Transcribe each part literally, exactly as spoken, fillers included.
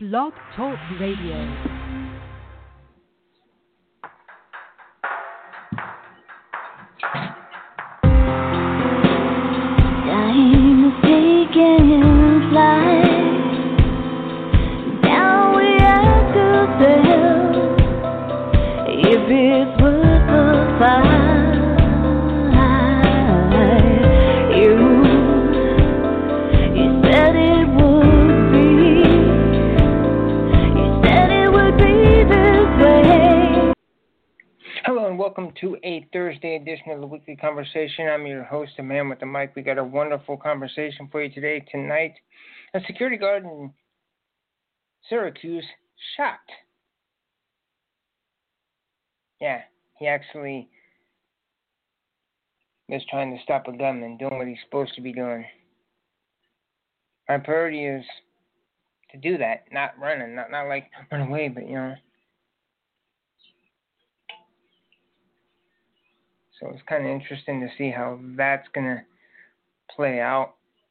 Blog Talk Radio. Welcome to a Thursday edition of the Weekly Conversation. I'm your host, the man with the mic. We got a wonderful conversation for you today. Tonight, a security guard in Syracuse shot. Yeah, he actually was trying to stop a gunman doing what he's supposed to be doing. Our priority is to do that, not running, not not like run away, but you know. So it's kind of interesting to see how that's going to play out.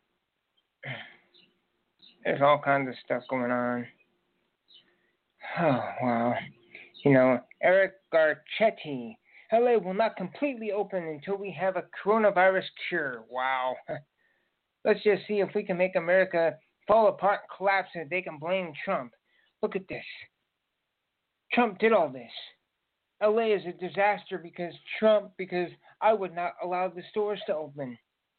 There's all kinds of stuff going on. Oh, wow. You know, Eric Garcetti. L A will not completely open until we have a coronavirus cure. Wow. Let's just see if we can make America fall apart and collapse and they can blame Trump. Look at this. Trump did all this. L A is a disaster because Trump, because I would not allow the stores to open.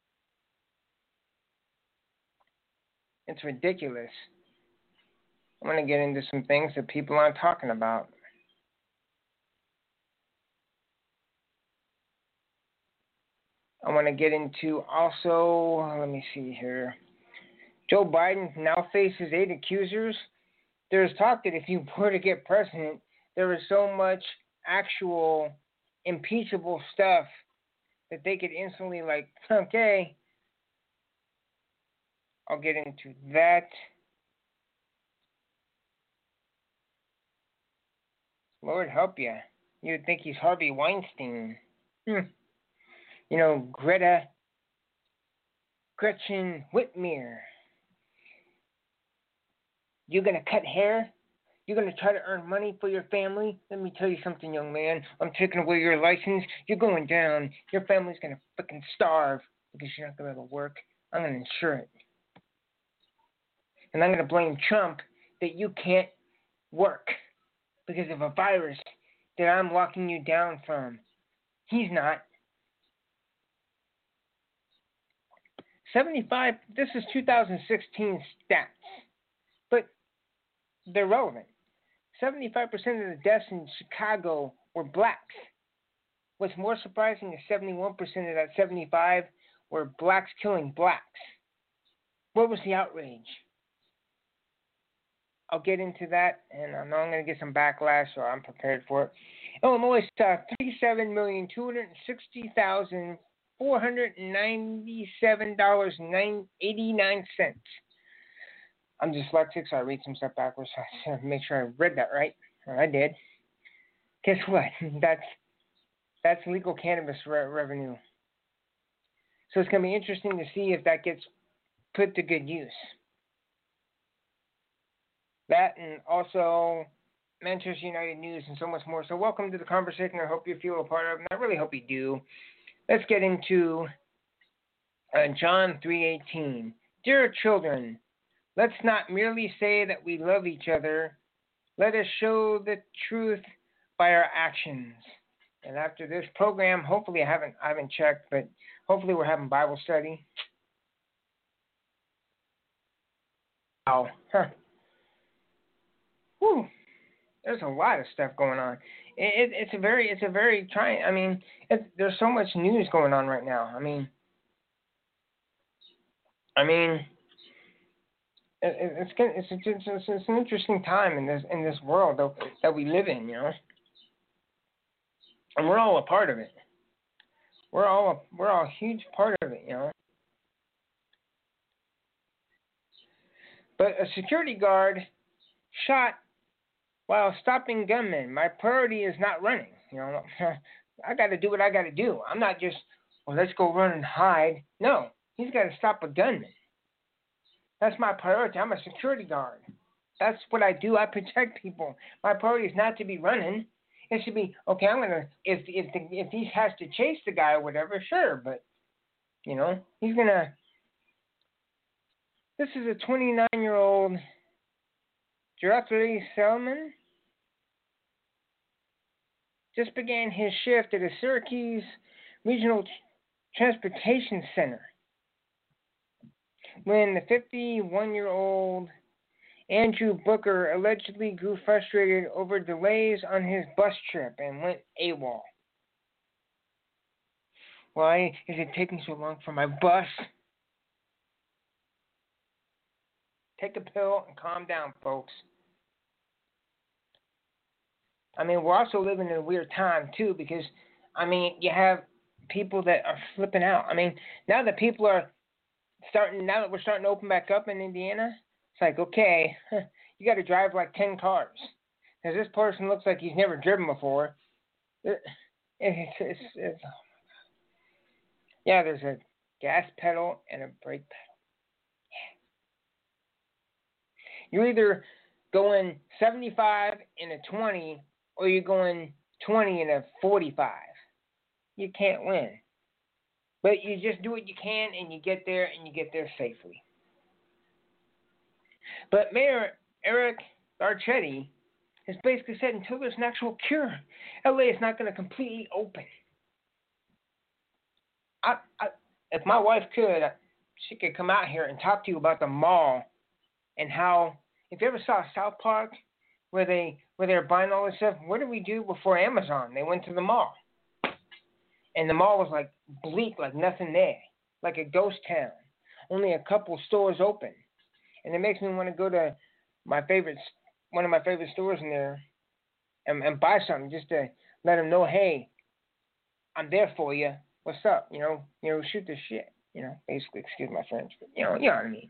It's ridiculous. I'm going to get into some things that people aren't talking about. I want to get into also, let me see here. Joe Biden now faces eight accusers. There's talk that if you were to get president, there is so much actual impeachable stuff that they could instantly like, okay, I'll get into that. Lord help you. You would think he's Harvey Weinstein. Hmm. You know, Greta, Gretchen Whitmer. You gonna cut hair? You're going to try to earn money for your family? Let me tell you something, young man. I'm taking away your license. You're going down. Your family's going to freaking starve because you're not going to be able to work. I'm going to insure it. And I'm going to blame Trump that you can't work because of a virus that I'm locking you down from. He's not. seventy-five, this is two thousand sixteen stats, but they're relevant. seventy-five percent of the deaths in Chicago were blacks. What's more surprising is seventy-one percent of that seventy-five were blacks killing blacks. What was the outrage? I'll get into that, and I know I'm going to get some backlash, so I'm prepared for it. Illinois saw thirty-seven million two hundred sixty thousand four hundred ninety-seven dollars and eighty-nine cents. I'm dyslexic, so I read some stuff backwards. So I have to make sure I read that right. Or I did. Guess what? That's that's legal cannabis re- revenue. So it's going to be interesting to see if that gets put to good use. That and also Manchester United news and so much more. So welcome to the conversation. I hope you feel a part of it, and I really hope you do. Let's get into uh, John three eighteen. Dear children, let's not merely say that we love each other. Let us show the truth by our actions. And after this program, hopefully I haven't I haven't checked, but hopefully we're having Bible study. Wow. Huh. Whew. There's a lot of stuff going on. It, it, it's a very it's a very trying. I mean, it, there's so much news going on right now. I mean, I mean. It's it's, it's it's it's an interesting time in this in this world that, that we live in, you know, and we're all a part of it. We're all a, we're all a huge part of it, you know. But a security guard shot while stopping gunmen. My priority is not running, you know. I got to do what I got to do. I'm not just, well, let's go run and hide. No, he's got to stop a gunman. That's my priority. I'm a security guard. That's what I do. I protect people. My priority is not to be running. It should be, okay, I'm gonna if if the, if he has to chase the guy or whatever, sure, but you know he's gonna. This is a twenty-nine year old Jeffrey Selman. Just began his shift at a Syracuse Regional Transportation Center when the fifty-one year old Andrew Booker allegedly grew frustrated over delays on his bus trip and went AWOL. Why is it taking so long for my bus? Take a pill and calm down, folks. I mean, we're also living in a weird time, too, because, I mean, you have people that are flipping out. I mean, now that people are starting, now that we're starting to open back up in Indiana, it's like, okay, you got to drive like ten cars. Because this person looks like he's never driven before. It, it's, it's, it's, yeah, there's a gas pedal and a brake pedal. Yeah. You're either going seventy-five in a twenty or you're going twenty in a forty-five. You can't win. But you just do what you can and you get there and you get there safely. But Mayor Eric Garcetti has basically said until there's an actual cure, L A is not going to completely open. I, I, if my wife could, she could come out here and talk to you about the mall and how, if you ever saw South Park where they where they're buying all this stuff, what did we do before Amazon? They went to the mall. And the mall was like bleak, like nothing there, like a ghost town. Only a couple stores open. And it makes me want to go to my favorite, one of my favorite stores in there and, and buy something just to let them know, hey, I'm there for you. What's up? You know, you know, shoot the shit. You know, basically, excuse my French, but you know, you know what I mean.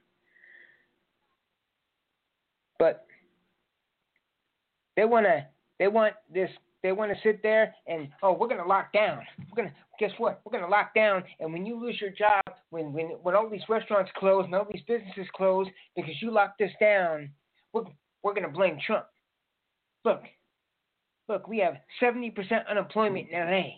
But they wanna, they want this, they want to sit there and oh, we're gonna lock down. We're gonna guess what? We're gonna lock down. And when you lose your job, when when when all these restaurants close and all these businesses close because you locked this down, we're we're gonna blame Trump. Look, look, we have seventy percent unemployment in L A.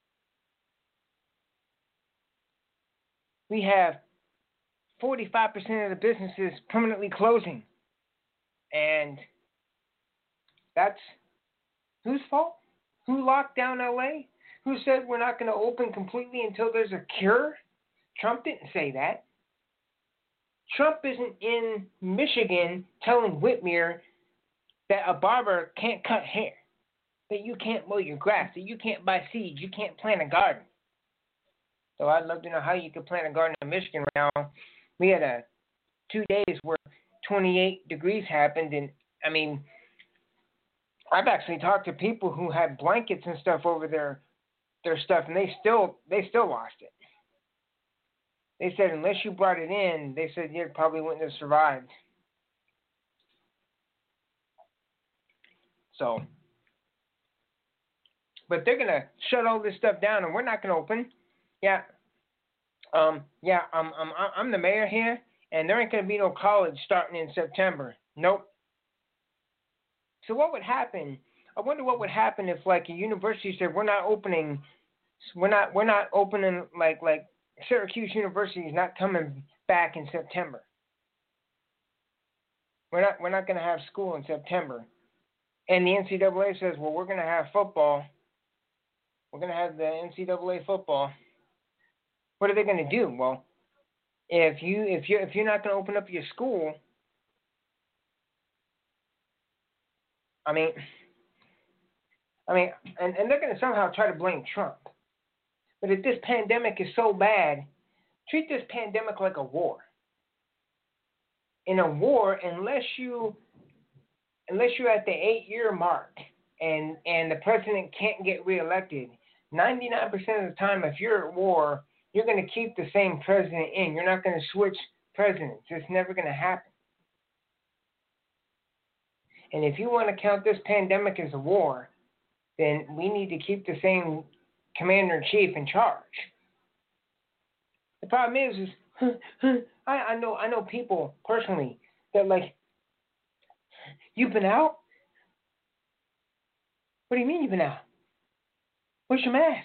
We have forty-five percent of the businesses permanently closing. And that's whose fault? Who locked down L A? Who said we're not going to open completely until there's a cure? Trump didn't say that. Trump isn't in Michigan telling Whitmer that a barber can't cut hair, that you can't mow your grass, that you can't buy seeds, you can't plant a garden. So I'd love to know how you could plant a garden in Michigan right now. We had a two days where twenty-eight degrees happened, and I mean, I've actually talked to people who had blankets and stuff over their their stuff, and they still they still lost it. They said unless you brought it in, they said you probably wouldn't have survived. So, but they're gonna shut all this stuff down, and we're not gonna open. Yeah, um, yeah, I'm I'm I'm the mayor here, and there ain't gonna be no college starting in September. Nope. So what would happen? I wonder what would happen if, like, a university said we're not opening, we're not we're not opening like like Syracuse University is not coming back in September. We're not we're not going to have school in September, and the N C double A says, well, we're going to have football. We're going to have the N C double A football. What are they going to do? Well, if you if you if you're not going to open up your school, I mean, I mean, and, and they're going to somehow try to blame Trump. But if this pandemic is so bad, treat this pandemic like a war. In a war, unless you, unless you're at the eight-year mark and and the president can't get reelected, ninety-nine percent of the time, if you're at war, you're going to keep the same president in. You're not going to switch presidents. It's never going to happen. And if you want to count this pandemic as a war, then we need to keep the same commander-in-chief in charge. The problem is, is I, I know I know people personally that, like, You've been out? What do you mean you've been out? Where's your mask?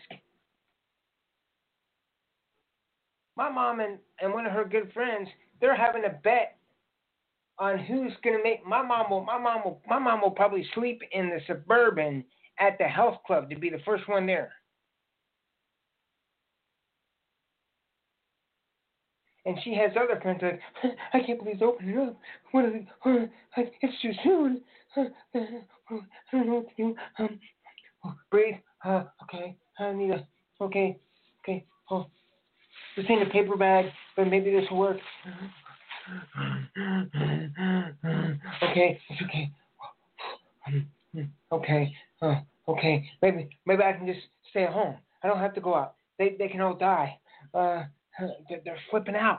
My mom and, and one of her good friends, they're having a bet on who's gonna make. My mom will. My mom will. My mom will probably sleep in the Suburban at the health club to be the first one there. And she has other friends like, I can't believe they're opening up. What are they? Uh, it's too soon. Uh, uh, I don't know what to do. Um, oh, breathe. Uh, okay. I need a. Okay. Okay. Oh, this ain't a paper bag, but maybe this will work. Okay. It's okay. Okay. Uh, okay. Maybe. Maybe I can just stay at home. I don't have to go out. They. They can all die. Uh. They're flipping out.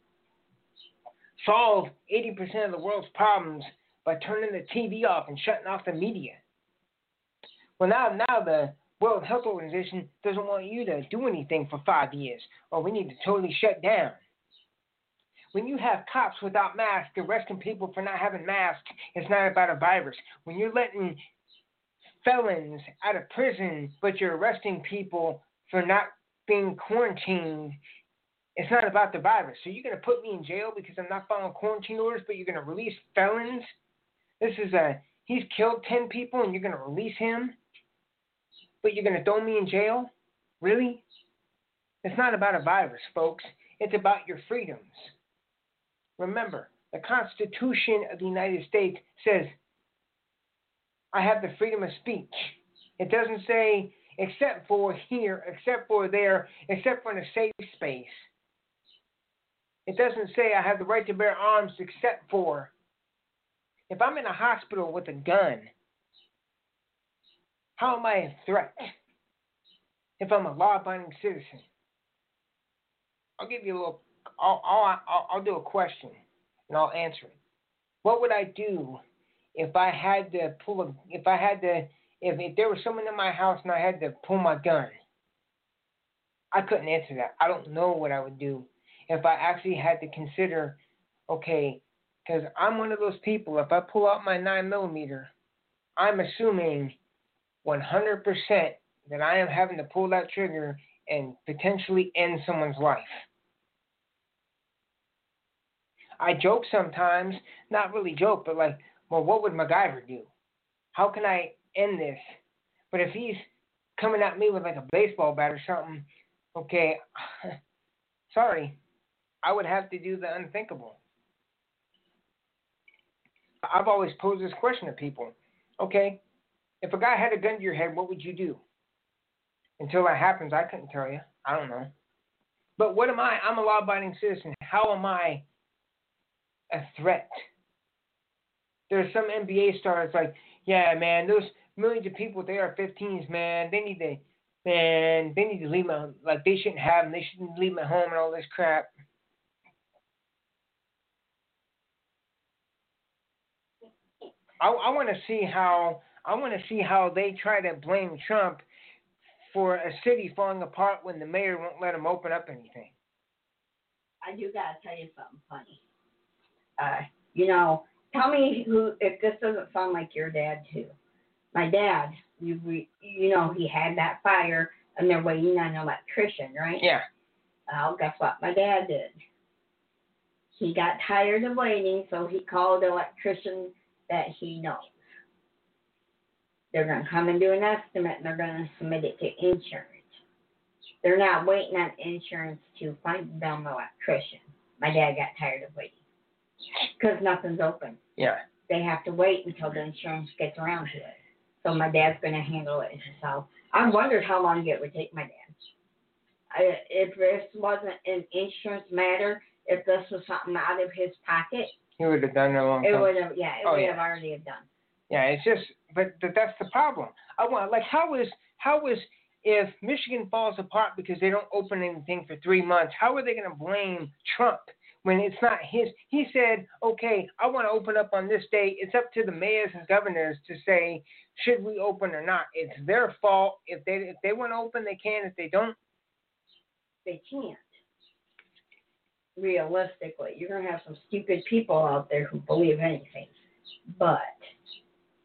Solve eighty percent of the world's problems by turning the T V off and shutting off the media. Well, now, now the World Health Organization doesn't want you to do anything for five years, or we need to totally shut down. When you have cops without masks arresting people for not having masks, it's not about a virus. When you're letting felons out of prison, but you're arresting people for not being quarantined, it's not about the virus. So you're going to put me in jail because I'm not following quarantine orders, but you're going to release felons? This is a, he's killed ten people and you're going to release him? But you're going to throw me in jail? Really? It's not about a virus, folks. It's about your freedoms. Remember, the Constitution of the United States says, I have the freedom of speech. It doesn't say, except for here, except for there, except for in a safe space. It doesn't say I have the right to bear arms except for if I'm in a hospital with a gun, how am I a threat if I'm a law-abiding citizen? I'll give you a little, I'll, I'll, I'll, I'll do a question and I'll answer it. What would I do if I had to pull a, if I had to, if, if there was someone in my house and I had to pull my gun? I couldn't answer that. I don't know what I would do if I actually had to consider, okay, because I'm one of those people, if I pull out my nine millimeter, I'm assuming one hundred percent that I am having to pull that trigger and potentially end someone's life. I joke sometimes, not really joke, but like, well, what would MacGyver do? How can I end this? But if he's coming at me with like a baseball bat or something, okay, sorry, I would have to do the unthinkable. I've always posed this question to people. Okay, if a guy had a gun to your head, what would you do? Until that happens, I couldn't tell you. I don't know. But what am I? I'm a law-abiding citizen. How am I a threat? There's some N B A stars like, yeah, man, those millions of people with A R fifteens, man, they need to, man, they need to leave them, like they shouldn't have them. They shouldn't leave them at home and all this crap. I, I want to see how I want to see how they try to blame Trump for a city falling apart when the mayor won't let him open up anything. I do gotta tell you something funny. Uh, you know, tell me who if this doesn't sound like your dad too. My dad, you re, you know, he had that fire and they're waiting on an electrician, right? Yeah. Well, guess what my dad did? He got tired of waiting, so he called the electrician that he knows. They're going to come and do an estimate, and they're going to submit it to insurance. They're not waiting on insurance to find them an electrician. My dad got tired of waiting because nothing's open. Yeah. They have to wait until the insurance gets around to it. So my dad's going to handle it himself. I wondered how long it would take my dad. I, if this wasn't an insurance matter, if this was something out of his pocket, he would have done it a long time. It would have, yeah, it oh, would yeah. have already have done. Yeah, it's just, but, but that's the problem. I want, like, how is, how is, if Michigan falls apart because they don't open anything for three months, how are they going to blame Trump when it's not his? He said, okay, I want to open up on this day. It's up to the mayors and governors to say, should we open or not? It's their fault. If they, if they want to open, they can. If they don't, they can't. Realistically, you're going to have some stupid people out there who believe anything. But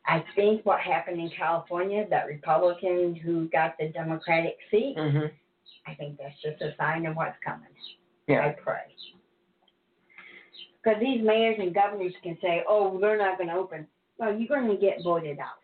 I think what happened in California, that Republican who got the Democratic seat, Mm-hmm. I think that's just a sign of what's coming. Yeah. I pray. Because these mayors and governors can say, oh, they're not going to open. Well, you're going to get voted out.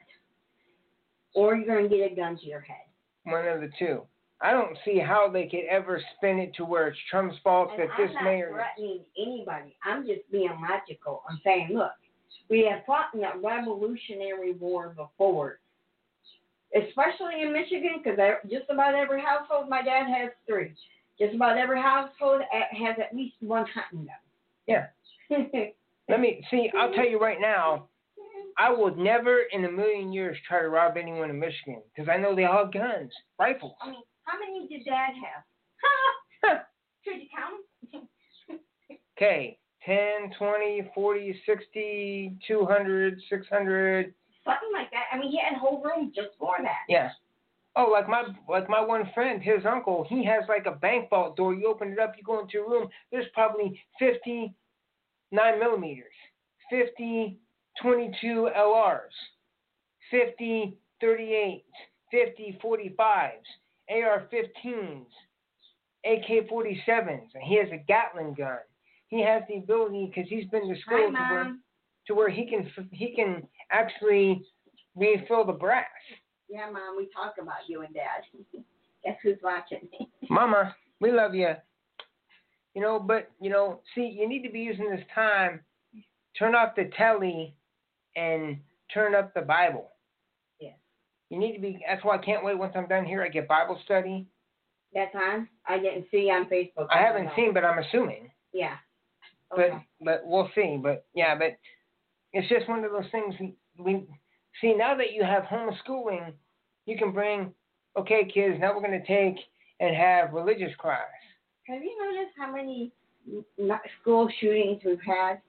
Or you're going to get a gun to your head. One of the two. I don't see how they could ever spin it to where it's Trump's fault And that I'm this not mayor... threatening anybody. I'm just being logical. I'm saying, look, we have fought in a revolutionary war before, especially in Michigan, because just about every household, my dad has three. Just about every household has at least one hunting gun. Yeah. Let me, see, I'll tell you right now, I would never in a million years try to rob anyone in Michigan, because I know they all have guns, rifles. I mean, how many did Dad have? Could you count them? Okay, ten, twenty, forty, sixty, two hundred, six hundred. Something like that. I mean, he had a whole room just for that. Yeah. Oh, like my like my one friend, his uncle, he has like a bank vault door. You open it up, you go into a room. There's probably fifty nine millimeters, fifty twenty-two L Rs, fifty thirty-eights, fifty forty-fives, A R fifteens, A K forty-sevens, and he has a Gatling gun. He has the ability, because he's been to school Hi, to where Mom. to where he can he can actually refill the brass. Yeah, Mom, we talk about you and Dad. Guess who's watching? Mama, we love you. You know, but, you know, see, you need to be using this time, turn off the telly and turn up the Bible. Yes. You need to be, that's why I can't wait once I'm done here, I get Bible study. That's on? I didn't see on Facebook. I haven't seen, but I'm assuming. Yeah. Okay. But but we'll see. But, yeah, but it's just one of those things we, we see, now that you have homeschooling, you can bring, okay, kids, now we're going to take and have religious class. Have you noticed how many school shootings we've had?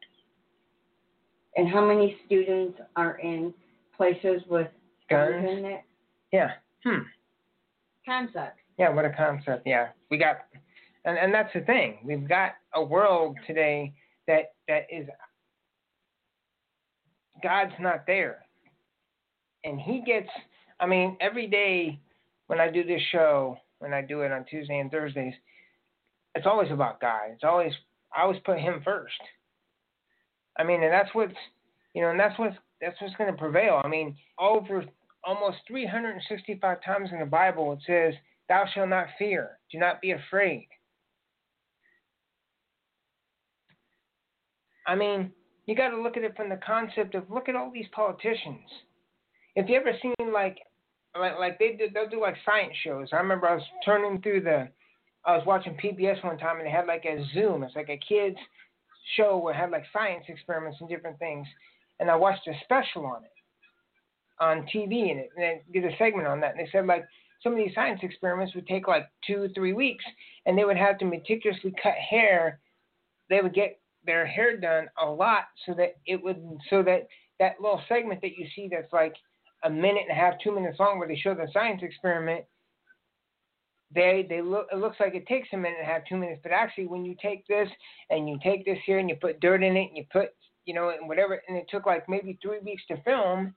And how many students are in places with guns, guns in it? Yeah. Hmm. Concept. Yeah, what a concept. Yeah. We got, and, and that's the thing. We've got a world today that that is, God's not there. And he gets, I mean, every day when I do this show, when I do it on Tuesday and Thursdays, it's always about God. It's always, I always put him first. I mean, and that's what's, you know, and that's what's, that's what's going to prevail. I mean, over almost three hundred sixty-five times in the Bible, it says, thou shalt not fear. Do not be afraid. I mean, you got to look at it from the concept of, look at all these politicians. If you ever seen, like, like, like they do, they'll do, like, science shows. I remember I was turning through the, I was watching P B S one time, and they had, like, a Zoom. It's like a kid's show where it had, like, science experiments and different things. And I watched a special on it, on T V, and, it, and they did a segment on that. And they said, like, some of these science experiments would take, like, two, three weeks, and they would have to meticulously cut hair. They would get their hair done a lot so that it would, so that that little segment that you see that's, like, a minute and a half, two minutes long, where they show the science experiment, they they look it looks like it takes a minute and a half, two minutes, but actually when you take this and you take this here and you put dirt in it and you put, you know, and whatever, and it took like maybe three weeks to film.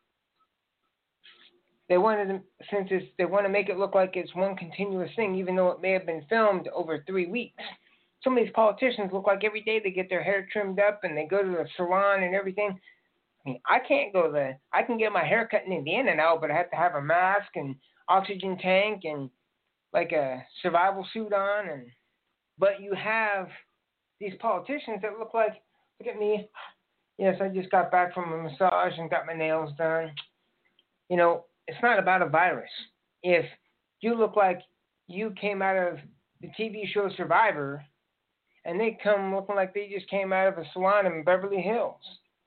They wanted to, since it's, they want to make it look like it's one continuous thing, even though it may have been filmed over three weeks. Some of these politicians look like every day they get their hair trimmed up and they go to the salon and everything. I mean, I can't go there. I can get my hair cut in Indiana now, but I have to have a mask and oxygen tank and like a survival suit on. And but you have these politicians that look like, look at me. Yes, I just got back from a massage and got my nails done. You know, it's not about a virus. If you look like you came out of the T V show Survivor and they come looking like they just came out of a salon in Beverly Hills.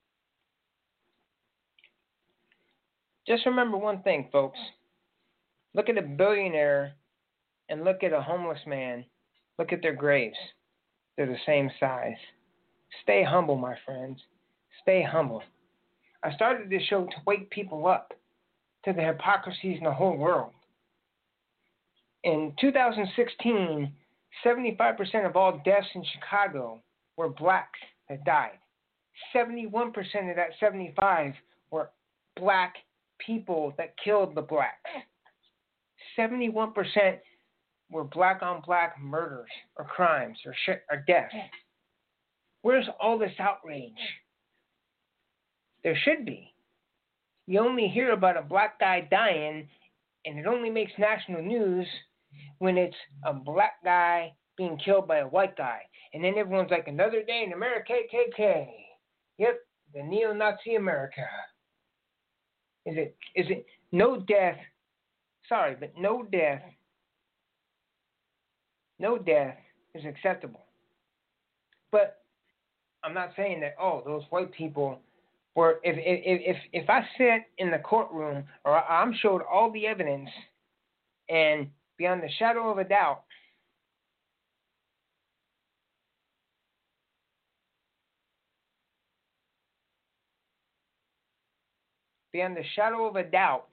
Just remember one thing, folks. Look at a billionaire and look at a homeless man. Look at their graves. They're the same size. Stay humble, my friends. Stay humble. I started this show to wake people up to the hypocrisies in the whole world. In two thousand sixteen, seventy-five percent of all deaths in Chicago were blacks that died. seventy-one percent of that seventy-five were black people that killed the blacks. seventy-one percent were black on black murders or crimes or shit or deaths. Where's all this outrage? There should be. You only hear about a black guy dying, and it only makes national news when it's a black guy being killed by a white guy. And then everyone's like, another day in America, K K K. Yep, the neo-Nazi America. Is it, is it no death? Sorry, but no death. No death is acceptable. But I'm not saying that, oh, those white people were, if if if, if I sit in the courtroom or I'm showed all the evidence and beyond the shadow of a doubt, beyond the shadow of a doubt,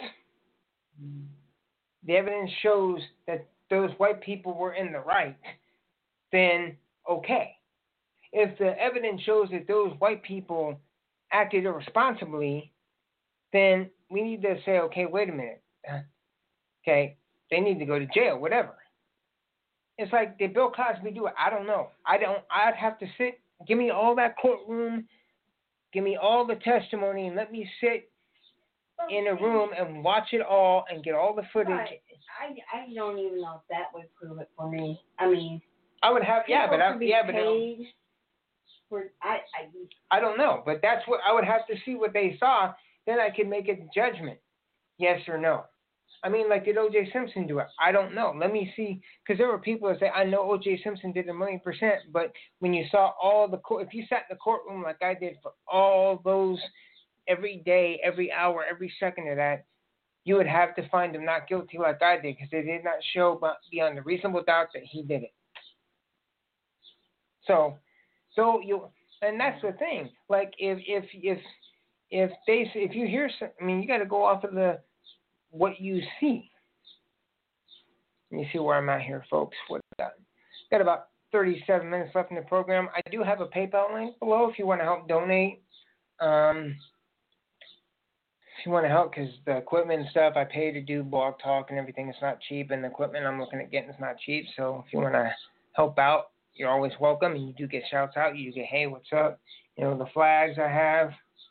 the evidence shows that those white people were in the right, then okay. If the evidence shows that those white people acted irresponsibly, then we need to say, okay, wait a minute. Okay, they need to go to jail, whatever. It's like, did Bill Cosby do it? I don't know. I don't. I'd have to sit, give me all that courtroom, give me all the testimony, and let me sit in a room and watch it all and get all the footage. Right. I, I don't even know if that would prove it for me. I mean, I would have, yeah, but I, yeah, but paid for, I, I, I don't know, but that's what I would have to see what they saw. Then I could make a judgment, yes or no. I mean, like, did O J Simpson do it? I don't know. Let me see, because there were people that say, I know O J Simpson did a million percent, but when you saw all the court, if you sat in the courtroom like I did for all those, every day, every hour, every second of that, you would have to find him not guilty like I did, because they did not show beyond a reasonable doubt that he did it. So, so you, and that's the thing. Like, if if if if they, if you hear, some, I mean, you got to go off of the what you see. Let me see where I'm at here, folks. What got? Got about thirty-seven minutes left in the program. I do have a PayPal link below if you want to help donate. Um, if you want to help, because the equipment and stuff I pay to do Blog Talk and everything, it's not cheap, and the equipment I'm looking at getting is not cheap. So if you want to help out, you're always welcome, and you do get shouts out. You get, hey, what's up? You know, the flags I have.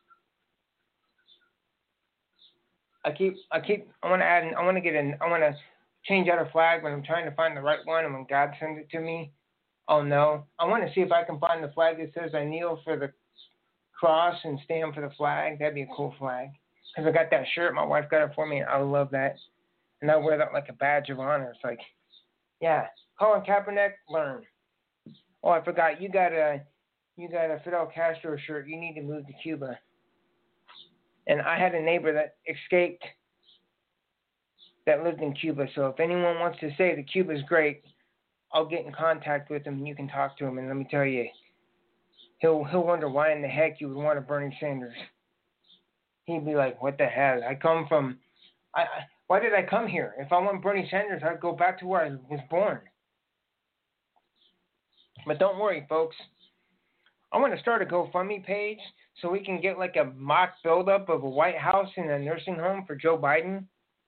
I keep, I keep, I want to add, I want to get in, I want to change out a flag when I'm trying to find the right one, and when God sends it to me, oh no. I want to see if I can find the flag that says I kneel for the cross and stand for the flag. That'd be a cool flag. Because I got that shirt, my wife got it for me, and I love that. And I wear that like a badge of honor. It's like, yeah, Colin Kaepernick, learn. Oh, I forgot, you got a, you got a Fidel Castro shirt. You need to move to Cuba. And I had a neighbor that escaped that lived in Cuba. So if anyone wants to say that Cuba's great, I'll get in contact with him and you can talk to him. And let me tell you, he'll he'll wonder why in the heck you would want a Bernie Sanders. He'd be like, what the hell? I come from, I, I why did I come here? If I want Bernie Sanders, I'd go back to where I was born. But don't worry, folks. I want to start a GoFundMe page so we can get like a mock buildup of a White House and a nursing home for Joe Biden.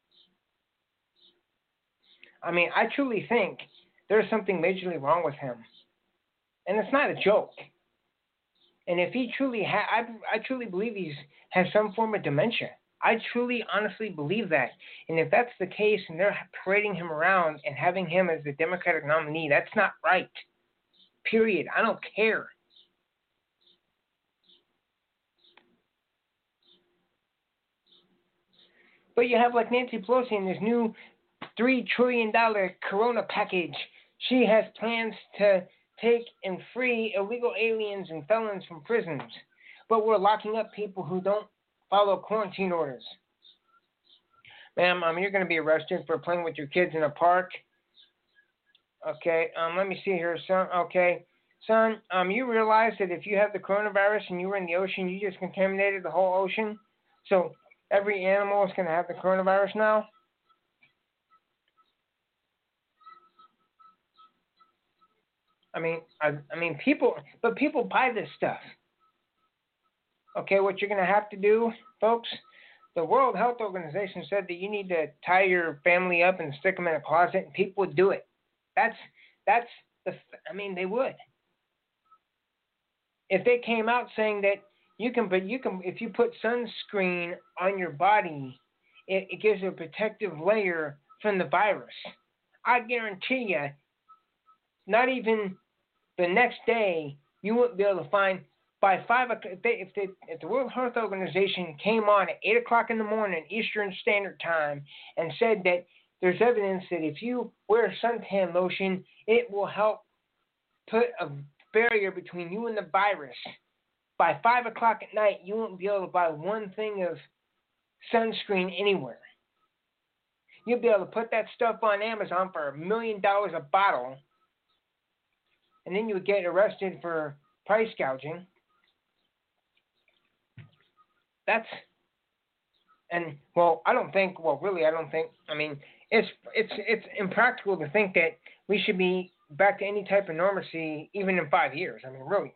I mean, I truly think there's something majorly wrong with him. And it's not a joke. And if he truly ha- I, I truly believe he's has some form of dementia. I truly, honestly believe that. And if that's the case and they're parading him around and having him as the Democratic nominee, that's not right. Period. I don't care. But you have like Nancy Pelosi in this new three trillion dollars Corona package. She has plans to take and free illegal aliens and felons from prisons. But we're locking up people who don't follow quarantine orders. Ma'am, um, you're going to be arrested for playing with your kids in a park. Okay, um, let me see here, son. Okay, son, um, you realize that if you have the coronavirus and you were in the ocean, you just contaminated the whole ocean? So every animal is going to have the coronavirus now? I mean, I, I mean, people, but people buy this stuff. Okay, what you're going to have to do, folks, the World Health Organization said that you need to tie your family up and stick them in a closet, and people would do it. That's, that's the, I mean, they would. If they came out saying that you can, but you can, if you put sunscreen on your body, it, it gives you a protective layer from the virus. I guarantee you, not even the next day, you wouldn't be able to find by five o'clock. If, they, if, they, if the World Health Organization came on at eight o'clock in the morning Eastern Standard Time and said that there's evidence that if you wear suntan lotion, it will help put a barrier between you and the virus. By five o'clock at night, you won't be able to buy one thing of sunscreen anywhere. You'll be able to put that stuff on Amazon for a million dollars a bottle, and then you would get arrested for price gouging. That's, and well, I don't think, well, really, I don't think, I mean, it's it's it's impractical to think that we should be back to any type of normalcy even in five years. I mean, really.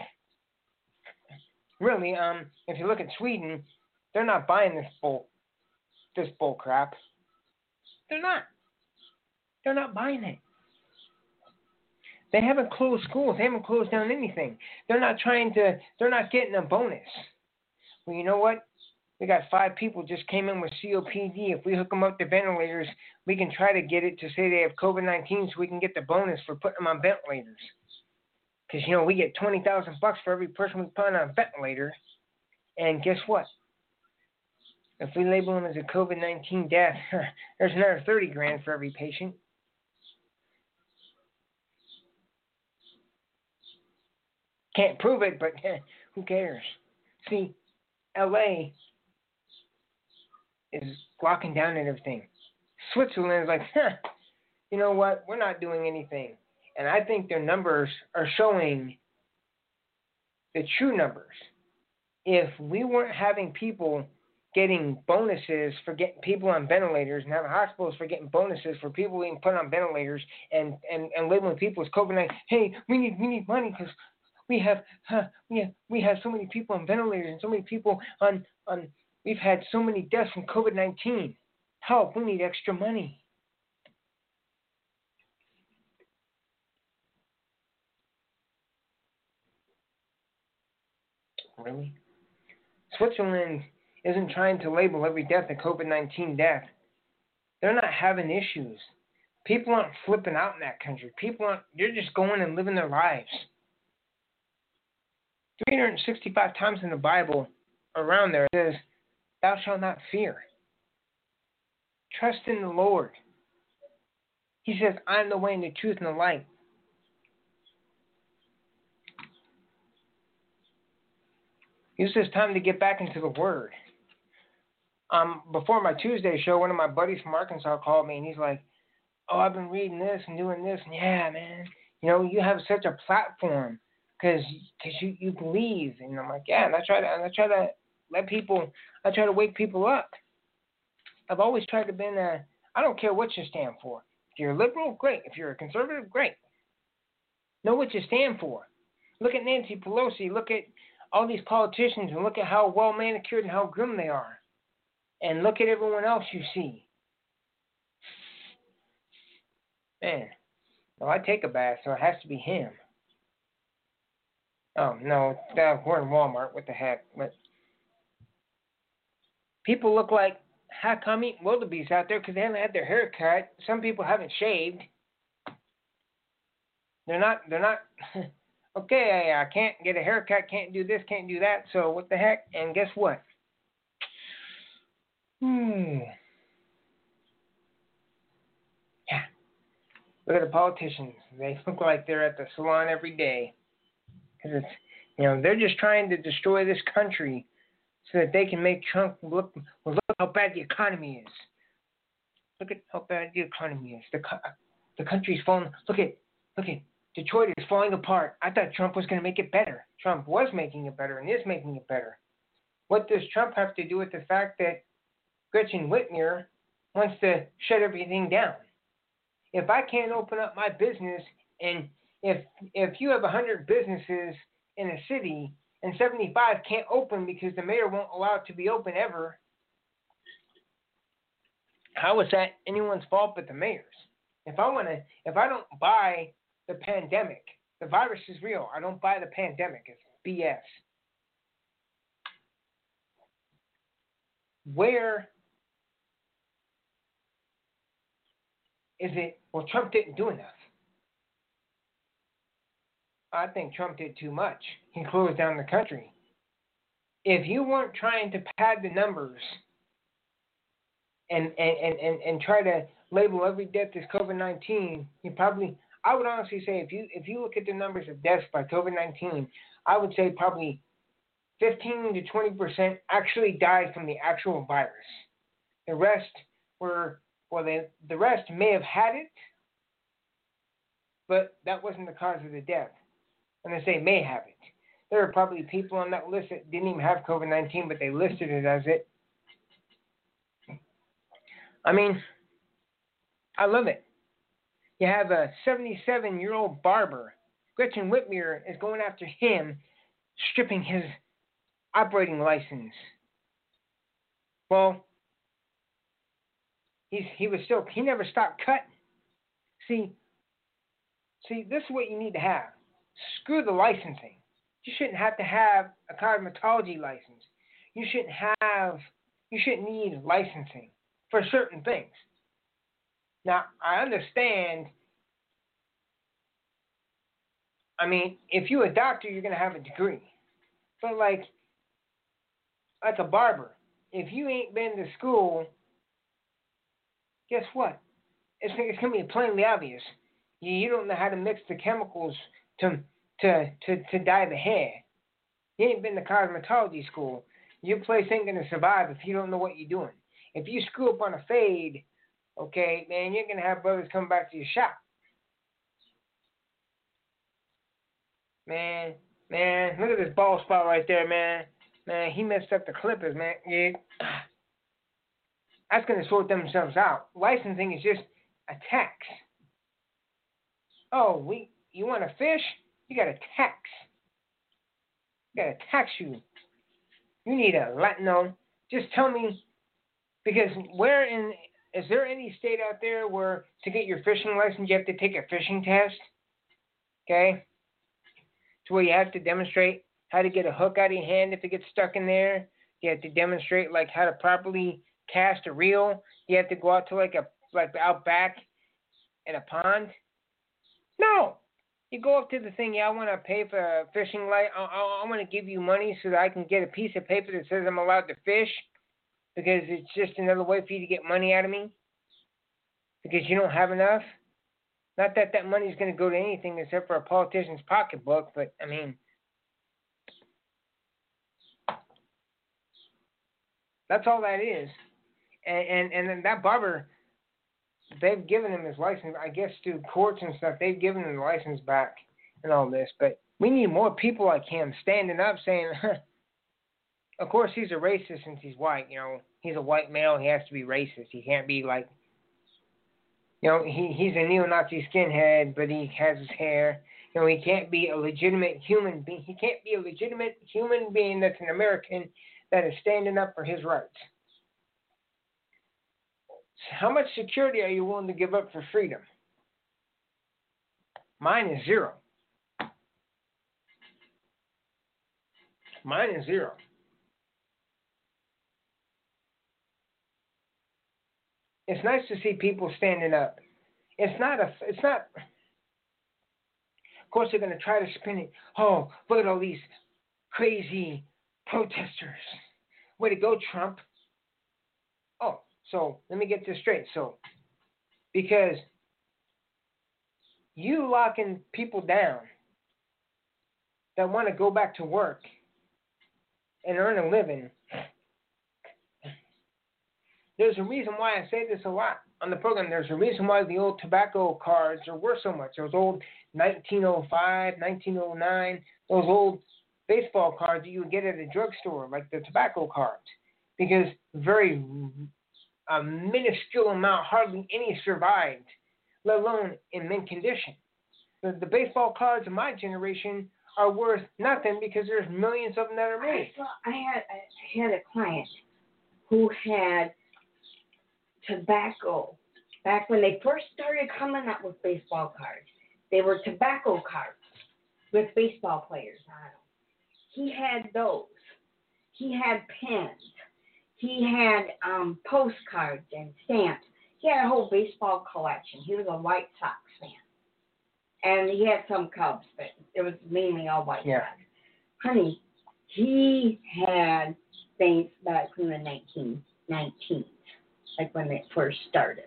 Really, um, if you look at Sweden, they're not buying this bull, this bull crap. They're not. They're not buying it. They haven't closed schools. They haven't closed down anything. They're not trying to, they're not getting a bonus. Well, you know what? We got five people just came in with C O P D. If we hook them up to ventilators, we can try to get it to say they have COVID nineteen so we can get the bonus for putting them on ventilators. Because, you know, we get twenty thousand bucks for every person we put on a ventilator. And guess what? If we label them as a COVID nineteen death, there's another thirty grand for every patient. Can't prove it, but who cares? See, L A is locking down and everything. Switzerland is like, huh, you know what? We're not doing anything. And I think their numbers are showing the true numbers. If we weren't having people getting bonuses for getting people on ventilators and having hospitals for getting bonuses for people being put on ventilators and, and, and labeling people as COVID nineteen, hey, we need we need money because we have huh, we have we have so many people on ventilators and so many people on on we've had so many deaths from COVID nineteen. Help, we need extra money. Really? Switzerland isn't trying to label every death a COVID nineteen death. They're not having issues. People aren't flipping out in that country. People aren't, they're just going and living their lives. three hundred sixty-five times in the Bible around there it says, thou shalt not fear. Trust in the Lord. He says, I'm the way and the truth and the light. Use this time to get back into the Word. Um, before my Tuesday show, one of my buddies from Arkansas called me, and he's like, oh, I've been reading this and doing this. And yeah, man, you know, you have such a platform because cause you, you believe. And I'm like, yeah, and I try to, and I try to let people, I try to wake people up. I've always tried to be in a, I don't care what you stand for. If you're a liberal, great. If you're a conservative, great. Know what you stand for. Look at Nancy Pelosi. Look at all these politicians and look at how well manicured and how grim they are. And look at everyone else you see. Man, well, I take a bath, so it has to be him. Oh, no, we're in Walmart. What the heck? But people look like how-come eating wildebeest out there because they haven't had their hair cut. Some people haven't shaved. They're not, they're not... Okay, I can't get a haircut, can't do this, can't do that, so what the heck? And guess what? Hmm. Yeah. Look at the politicians. They look like they're at the salon every day. Because it's, you know, they're just trying to destroy this country so that they can make Trump look, well, look how bad the economy is. Look at how bad the economy is. The, the country's falling. Look at, look at. Detroit is falling apart. I thought Trump was going to make it better. Trump was making it better and is making it better. What does Trump have to do with the fact that Gretchen Whitmer wants to shut everything down? If I can't open up my business, and if if you have one hundred businesses in a city and seventy-five can't open because the mayor won't allow it to be open ever, how is that anyone's fault but the mayor's? If I want to, if I don't buy the pandemic, the virus is real. I don't buy the pandemic. It's B S. Where is it? Well, Trump didn't do enough. I think Trump did too much. He closed down the country. If you weren't trying to pad the numbers and and, and, and try to label every death as COVID nineteen, you probably, I would honestly say, if you if you look at the numbers of deaths by COVID nineteen, I would say probably fifteen to twenty percent actually died from the actual virus. The rest were, well, they, the rest may have had it, but that wasn't the cause of the death. And I say may have it. There are probably people on that list that didn't even have COVID nineteen, but they listed it as it. I mean, I love it. You have a seventy-seven-year-old barber. Gretchen Whitmer is going after him, stripping his operating license. Well, he's he was still he never stopped cutting. See, see, this is what you need to have. Screw the licensing. You shouldn't have to have a cosmetology license. You shouldn't have you shouldn't need licensing for certain things. Now, I understand. I mean, if you're a doctor, you're going to have a degree. But like, like a barber, if you ain't been to school, guess what? It's, it's going to be plainly obvious. You, you don't know how to mix the chemicals to, to, to, to dye the hair. You ain't been to cosmetology school. Your place ain't going to survive if you don't know what you're doing. If you screw up on a fade, okay, man, you're going to have brothers come back to your shop. Man, man, look at this bald spot right there, man. Man, he messed up the clippers, man. Yeah. That's going to sort themselves out. Licensing is just a tax. Oh, we, you want to fish? You got a tax. You got to tax you. You need a Latino. Just tell me, because where in, is there any state out there where to get your fishing license you have to take a fishing test? Okay? To where you have to demonstrate how to get a hook out of your hand if it gets stuck in there. You have to demonstrate like how to properly cast a reel. You have to go out to like a like out back in a pond. No, you go up to the thing. Yeah, I want to pay for a fishing license. I, I, I want to give you money so that I can get a piece of paper that says I'm allowed to fish, because it's just another way for you to get money out of me. Because you don't have enough. Not that that money is going to go to anything except for a politician's pocketbook, but, I mean, that's all that is. And, and, and then that barber, they've given him his license, I guess, through courts and stuff. They've given him the license back and all this. But we need more people like him standing up saying, huh. Of course, he's a racist since he's white. You know, he's a white male. He has to be racist. He can't be like, you know, he, he's a neo-Nazi skinhead, but he has his hair. You know, he can't be a legitimate human being. He can't be a legitimate human being that's an American that is standing up for his rights. So how much security are you willing to give up for freedom? Mine is zero. Mine is zero. It's nice to see people standing up. It's not a, it's not, of course they're going to try to spin it. Oh, look at all these crazy protesters. Way to go, Trump. Oh, so let me get this straight. So, because you locking people down that want to go back to work and earn a living, there's a reason why I say this a lot on the program. There's a reason why the old tobacco cards are worth so much. Those old nineteen oh five, nineteen oh nine, those old baseball cards that you would get at a drugstore, like the tobacco cards, because very a minuscule amount, hardly any survived, let alone in mint condition. The, the baseball cards of my generation are worth nothing because there's millions of them that are made. I, I had I had a client who had tobacco back when they first started coming up with baseball cards. They were tobacco cards with baseball players on them. He had those. He had pens. He had um, postcards and stamps. He had a whole baseball collection. He was a White Sox fan. And he had some Cubs, but it was mainly all White Yeah. Sox. Honey, he had things back from the nineteen nineteens, like when they first started.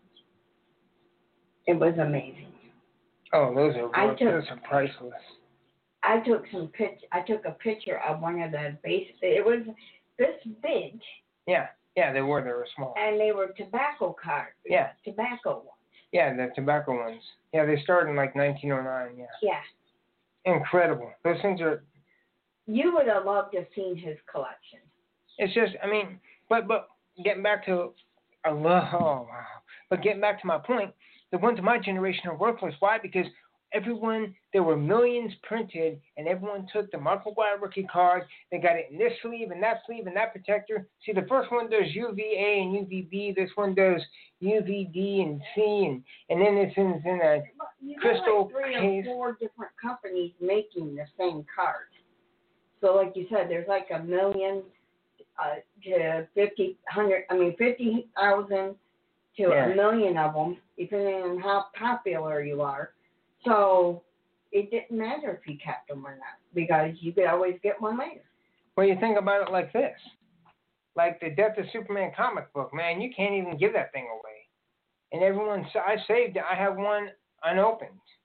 It was amazing. Oh, those are I worth, took- those are priceless. I took some pic. I took a picture of one of the base. It was this big, Yeah, yeah, they were. They were small. and they were tobacco cards. Yeah. Tobacco ones. Yeah, the tobacco ones. Yeah, they started in like nineteen oh nine. Yeah. Yeah. Incredible. Those things are. You would have loved to have seen his collection. It's just. I mean, but but getting back to. I love. Oh wow. But getting back to my point, the ones of my generation are worthless. Why? Because everyone, there were millions printed, and everyone took the Mark McGwire rookie card. They got it in this sleeve and that sleeve and that protector. See, the first one does U V A and U V B. This one does U V D and C, and, and then this is in a You crystal got like three case. or four different companies making the same card. So, like you said, there's like a million uh, to fifty, hundred. I mean, fifty thousand to Yeah. a million of them, depending on how popular you are. So it didn't matter if you kept them or not, because you could always get one later. Well, you think about it like this. Like the Death of Superman comic book, man, you can't even give that thing away. And everyone, I saved it. I have one unopened.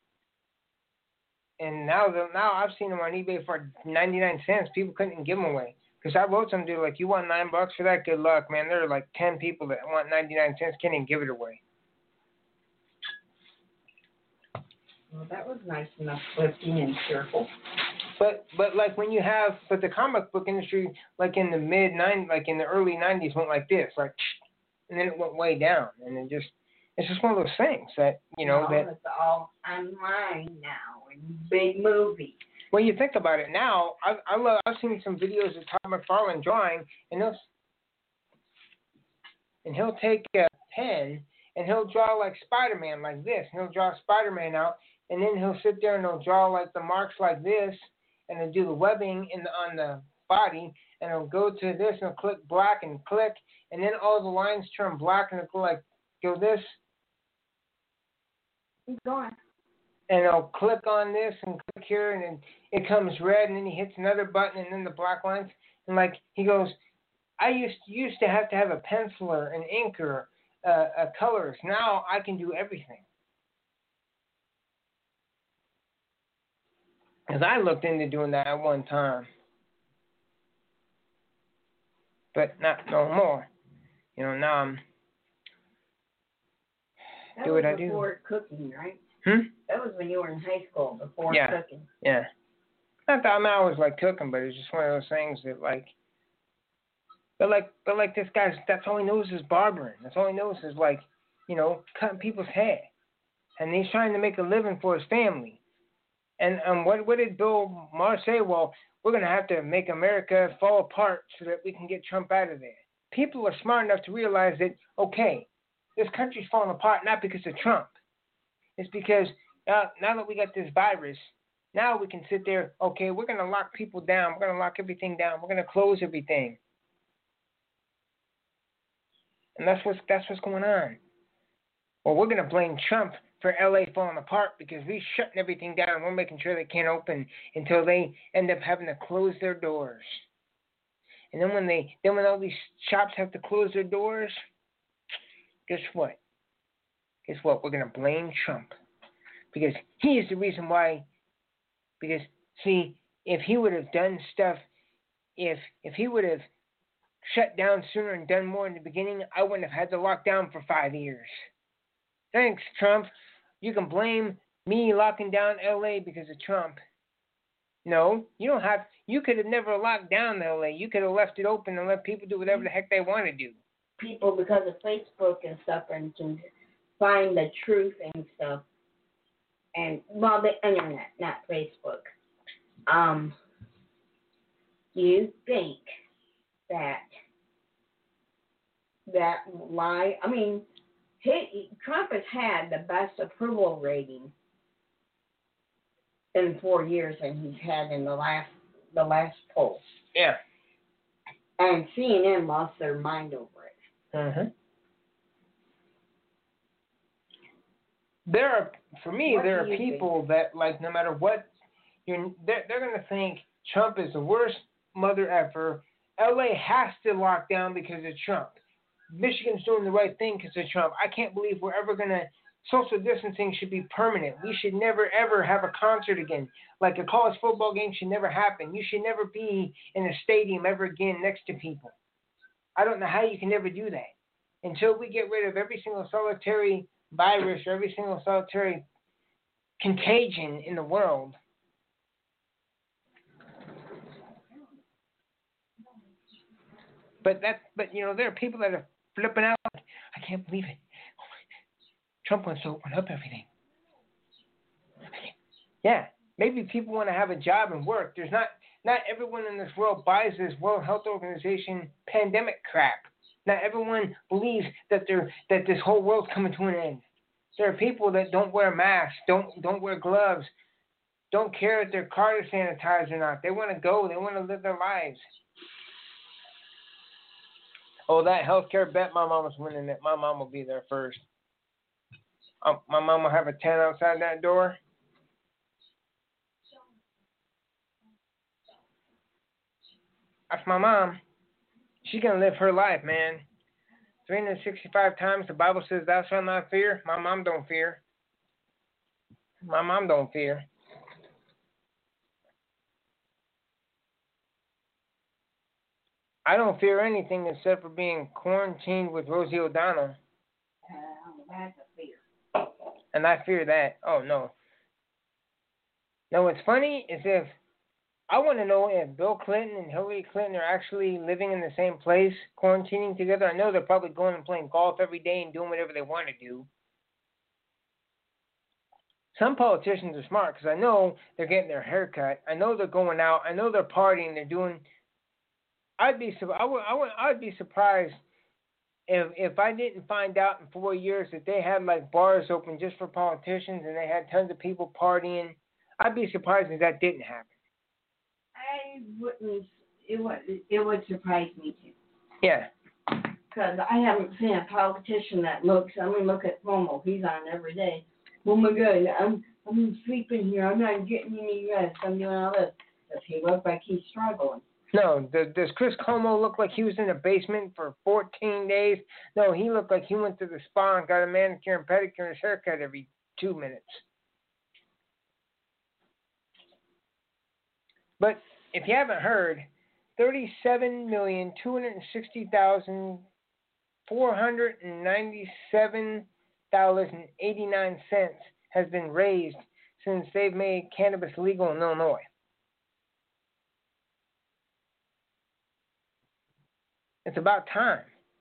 And now, the, now I've seen them on eBay for ninety-nine cents. People couldn't even give them away. Because I wrote some dude like, you want nine bucks for that? Good luck, man. There are like ten people that want ninety-nine cents, can't even give it away. Well, that was nice enough, lifting and cheerful. But but like when you have, but the comic book industry, like in the mid nine, like in the early nineties, went like this, like, and then it went way down, and it just, it's just one of those things that you know no, that. It's all online now in big movies. When you think about it now, I I love, I've seen some videos of Todd McFarlane drawing, and he'll and he'll take a pen and he'll draw like Spider-Man like this, and he'll draw Spider-Man out. And then he'll sit there and he'll draw like the marks like this, and he'll do the webbing in the, on the body, and he'll go to this and he'll click black and click, and then all the lines turn black and it'll go like go this, Keep going. and he'll click on this and click here, and then it comes red, and then he hits another button, and then the black lines, and like he goes, I used used to have to have a penciler, an inker, uh, uh, colors. Now I can do everything. Because I looked into doing that at one time. But not no more. You know, now I'm That do was what I do. before cooking, right? Hmm? That was when you were in high school, before Yeah. cooking. Yeah. Not that I'm always like cooking, but it's just one of those things that like but like but like this guy's that's all he knows is barbering. That's all he knows is like, you know, cutting people's hair. And he's trying to make a living for his family. And um, what what did Bill Maher say? Well, we're going to have to make America fall apart so that we can get Trump out of there. People are smart enough to realize that, okay, this country's falling apart not because of Trump. It's because uh, now that we got this virus, now we can sit there, okay, we're going to lock people down. We're going to lock everything down. We're going to close everything. And that's what's, that's what's going on. Well, we're going to blame Trump for L A falling apart because we're shutting everything down. We're making sure they can't open until they end up having to close their doors. And then when they, then when all these shops have to close their doors, guess what? Guess what? We're going to blame Trump because he is the reason why. Because see, if he would have done stuff, if if he would have shut down sooner and done more in the beginning, I wouldn't have had to lock down for five years. Thanks, Trump. You can blame me locking down L A because of Trump. No, you don't have. You could have never locked down L A. You could have left it open and let people do whatever the heck they want to do. People, because of Facebook and stuff, and can find the truth and stuff. And, well, the internet, not Facebook. Um, do you think that that lie? I mean, he, Trump has had the best approval rating in four years than he's had in the last the last poll. Yeah. And C N N lost their mind over it. Mm-hmm. There are, for me, What there do are you people that, like, no matter what, you're, they're, they're going to think Trump is the worst mother ever. L A has to lock down because of Trump. Michigan's doing the right thing because of Trump. I can't believe we're ever going to, social distancing should be permanent. We should never, ever have a concert again. Like a college football game should never happen. You should never be in a stadium ever again next to people. I don't know how you can never do that. Until we get rid of every single solitary virus or every single solitary contagion in the world. But that, but you know, there are people that are flipping out. I can't believe it. Trump wants to open up everything. Yeah, maybe people want to have a job and work. There's not, not everyone in this world buys this World Health Organization pandemic crap. Not everyone believes that they're, that this whole world's coming to an end. There are people that don't wear masks, don't don't wear gloves, don't care if their car is sanitized or not. They want to go. They want to live their lives. Oh, that healthcare bet, my mom was winning it. My mom will be there first. Um, my mom will have a tent outside that door. That's my mom. She's going to live her life, man. three hundred sixty-five times the Bible says thou shalt not fear. My mom don't fear. My mom don't fear. I don't fear anything except for being quarantined with Rosie O'Donnell. Uh, that's a fear. And I fear that. Oh, no. Now, what's funny is if I want to know if Bill Clinton and Hillary Clinton are actually living in the same place, quarantining together. I know they're probably going and playing golf every day and doing whatever they want to do. Some politicians are smart because I know they're getting their hair cut. I know they're going out. I know they're partying. They're doing. I'd be I would, I would I'd be surprised if if I didn't find out in four years that they had like bars open just for politicians and they had tons of people partying. I'd be surprised if that didn't happen. I wouldn't. It would. It would surprise me too. Yeah. Because I haven't seen a politician that looks. I mean, look at Cuomo. He's on every day. Oh my God, I'm I'm sleeping here. I'm not getting any rest. I'm doing all this. Does he look like he's struggling? No. Does, does Chris Cuomo look like he was in a basement for fourteen days? No, he looked like he went to the spa and got a manicure and pedicure and his haircut every two minutes. But if you haven't heard, thirty-seven million two hundred sixty thousand four hundred ninety-seven dollars and eighty-nine cents has been raised since they've made cannabis legal in Illinois. It's about time.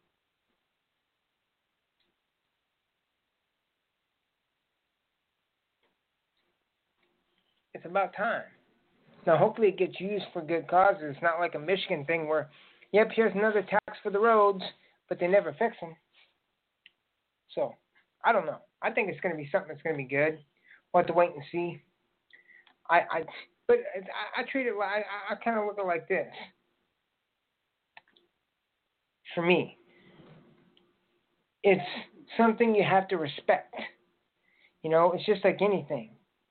It's about time. Now, hopefully it gets used for good causes. It's not like a Michigan thing where, yep, here's another tax for the roads, but they never fix them. So, I don't know. I think it's going to be something that's going to be good. We'll have to wait and see. I, I but I, I treat it like, I, I kind of look at it like this. For me, it's something you have to respect. You know, it's just like anything.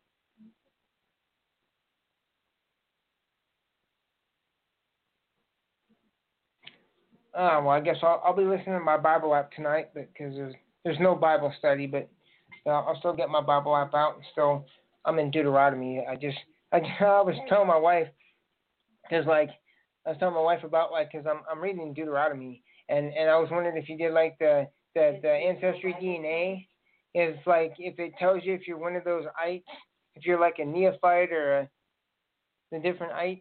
Uh, well, I guess I'll, I'll be listening to my Bible app tonight because there's, there's no Bible study, but uh, I'll still get my Bible app out and still I'm in Deuteronomy. I just I, I was telling my wife because like I was telling my wife about like because I'm I'm reading Deuteronomy and, and I was wondering if you did like the the, the ancestry D N A is like if it tells you if you're one of those ites, if you're like a neophyte or a, the different ites,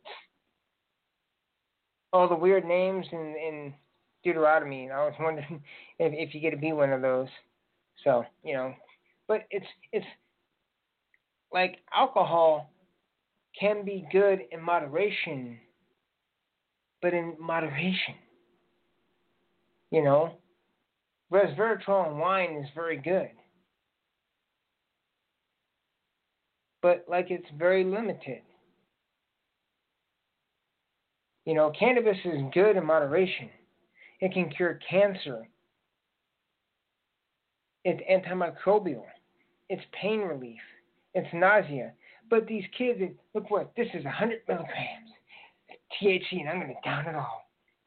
all the weird names in in Deuteronomy, and I was wondering if, if you get to be one of those. So, you know, but it's it's like alcohol can be good in moderation, but in moderation. You know, resveratrol in wine is very good, but like it's very limited. You know, cannabis is good in moderation. It can cure cancer. It's antimicrobial. It's pain relief. It's nausea. But these kids, look what, this is one hundred milligrams T H C and I'm going to down it all.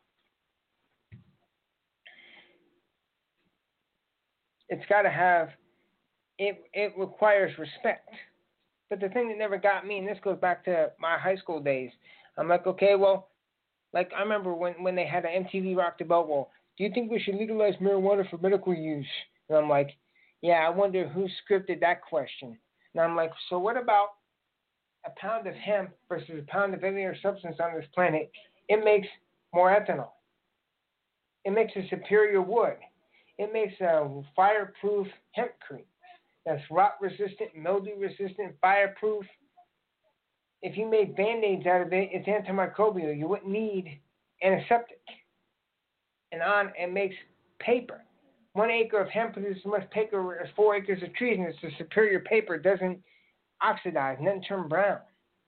It's got to have, it, it requires respect. But the thing that never got me, and this goes back to my high school days, I'm like, okay, well, like I remember when, when they had an M T V Rock the Boat, well, do you think we should legalize marijuana for medical use? And I'm like, yeah, I wonder who scripted that question. And I'm like, so what about a pound of hemp versus a pound of any other substance on this planet? It makes more ethanol. It makes a superior wood. It makes a fireproof hempcrete that's rot-resistant, mildew-resistant, fireproof. If you made Band-Aids out of it, it's antimicrobial. You wouldn't need antiseptic. And on, it makes paper. One acre of hemp produces as much paper as four acres of trees, and it's a superior paper. It doesn't oxidize, doesn't turn brown.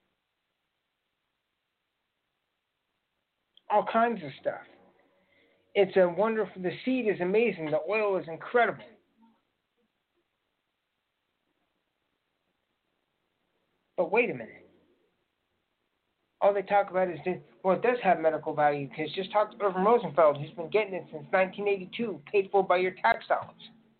All kinds of stuff. It's a wonderful, the seed is amazing. The oil is incredible. But wait a minute. All they talk about is, that, well, it does have medical value, because just talk to Irvin Rosenfeld, who's been getting it since nineteen eighty-two, paid for by your tax dollars.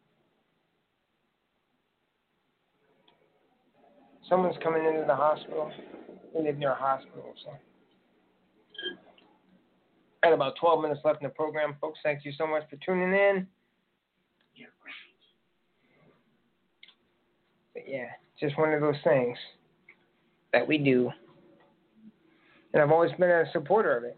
Someone's coming into the hospital. We live near a hospital, so. I got about twelve minutes left in the program, folks. Thank you so much for tuning in. But yeah, just one of those things that we do. And I've always been a supporter of it.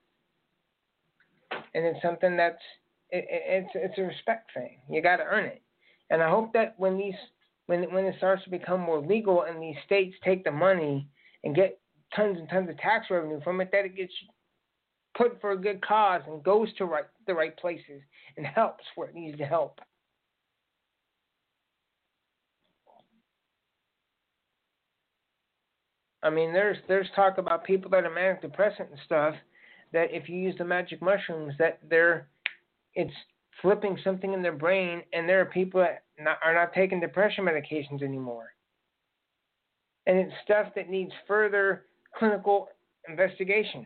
And it's something that's, it, it, it's it's a respect thing. You got to earn it. And I hope that when these, when when it starts to become more legal and these states take the money and get tons and tons of tax revenue from it, that it gets put for a good cause and goes to right, the right places and helps where it needs to help. I mean, there's there's talk about people that are manic depressant and stuff, that if you use the magic mushrooms, that they're it's flipping something in their brain, and there are people that not, are not taking depression medications anymore. And it's stuff that needs further clinical investigations.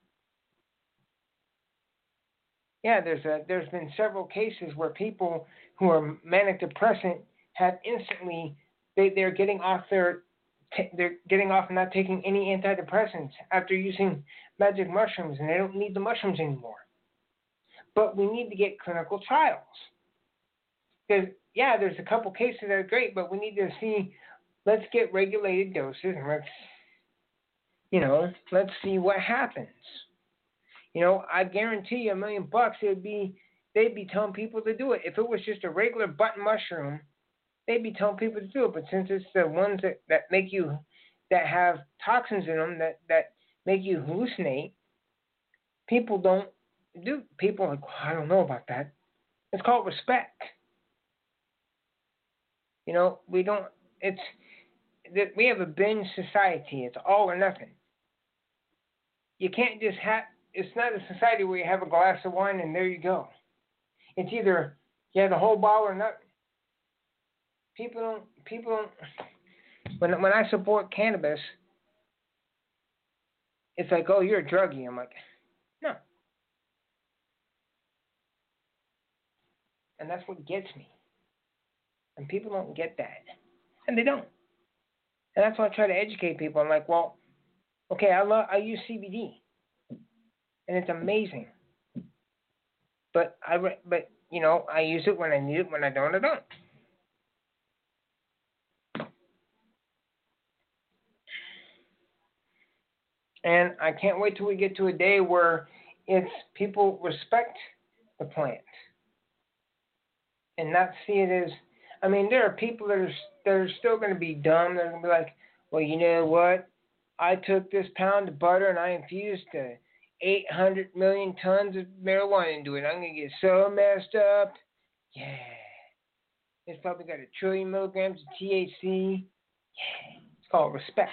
Yeah, there's a there's been several cases where people who are manic depressant have instantly they they're getting off their they're getting off and not taking any antidepressants after using magic mushrooms, and they don't need the mushrooms anymore. But we need to get clinical trials. Because, yeah, there's a couple cases that are great, but we need to see, let's get regulated doses, and let's, you know, let's see what happens. You know, I guarantee you a million bucks, it would be, they'd be telling people to do it. If it was just a regular button mushroom, they'd be telling people to do it. But since it's the ones that, that make you, that have toxins in them that, that make you hallucinate, people don't do, people are like, well, I don't know about that. It's called respect. You know, we don't, it's, that we have a binge society. It's all or nothing. You can't just have, it's not a society where you have a glass of wine and there you go. It's either you have the whole bottle or nothing. People don't, people don't, when, when I support cannabis, it's like, oh, you're a druggie. I'm like, no. And that's what gets me. And people don't get that. And they don't. And that's why I try to educate people. I'm like, well, okay, I love, I use C B D. And it's amazing. But I, but you know, I use it when I need it. When I don't, I don't. And I can't wait till we get to a day where it's people respect the plant and not see it as, I mean, there are people that are that are still going to be dumb. They're going to be like, well, you know what? I took this pound of butter and I infused uh, eight hundred million tons of marijuana into it. I'm going to get so messed up. Yeah. It's probably got a trillion milligrams of T H C. Yeah. It's called respect.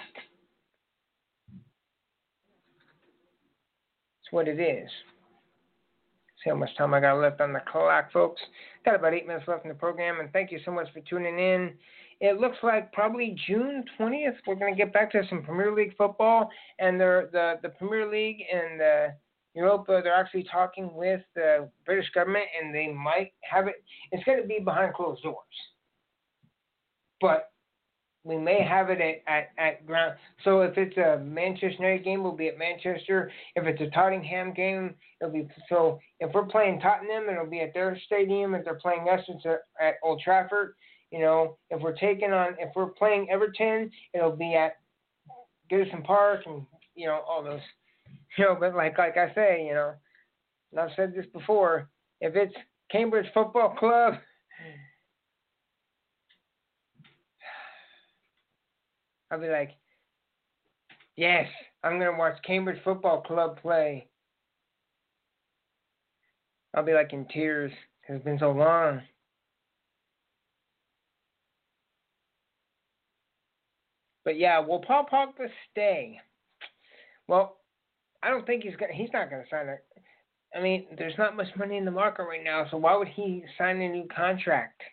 It's what it is. See how much time I got left on the clock, folks. Got about eight minutes left in the program, and thank you so much for tuning in. It looks like probably June twentieth, we're going to get back to some Premier League football, and the the, the Premier League and the Europa, they're actually talking with the British government, and they might have it. It's going to be behind closed doors, but we may have it at, at, at ground. So if it's a Manchester United game, we'll be at Manchester. If it's a Tottenham game, it'll be so. If we're playing Tottenham, it'll be at their stadium. If they're playing us, it's at Old Trafford. You know, if we're taking on, if we're playing Everton, it'll be at Goodison Park, and you know all those. You know, but like like I say, you know, and I've said this before. If it's Cambridge Football Club. I'll be like, yes, I'm going to watch Cambridge Football Club play. I'll be like in tears because it's been so long. But yeah, will Paul Pogba stay? Well, I don't think he's going. He's not going to sign it. I mean, there's not much money in the market right now, so why would he sign a new contract?